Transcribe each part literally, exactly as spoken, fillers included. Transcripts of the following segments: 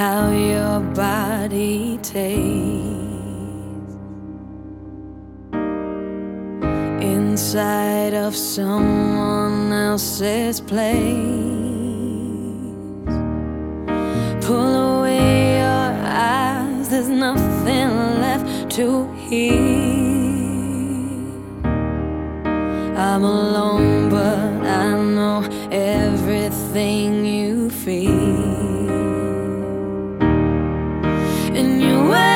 how your body tastes inside of someone else's place. Pull away your eyes, there's nothing left to hear. I'm alone, but I know everything you feel. And you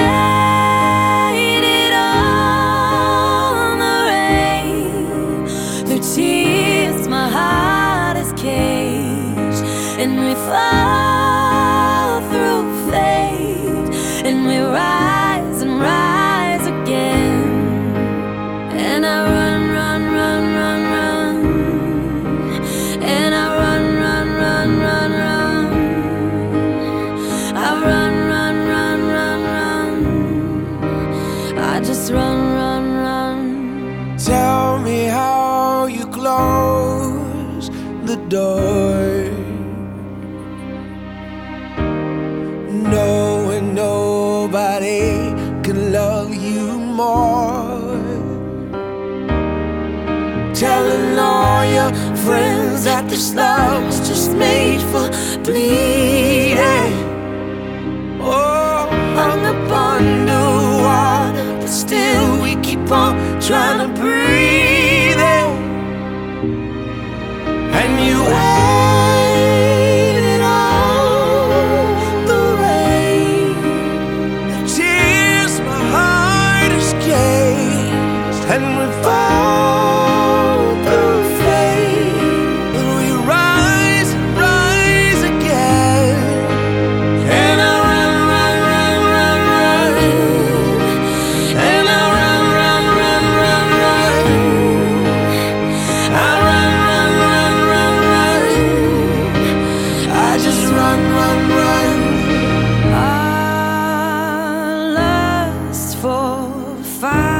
waited on the rain, through tears my heart is caged. And we fall through fate, and we rise and rise again. And I run, run, run, run, run, and I run, run, run, run, run. I run, run, run, run, run. I just run, run, run. Tell me how you close the door, knowing nobody can love you more. Telling all your friends that this love's just made for bleeding. Oh, hung up underwater, but still we keep on trying to breathe it. And you waited on the rain, the tears my heart has caged. And we fall through fate, but we rise and rise again. And I run, run, run, run, run, and I run, run, run, run, run. I run, run, run, run, run. I just run, run, run. Our lust for fire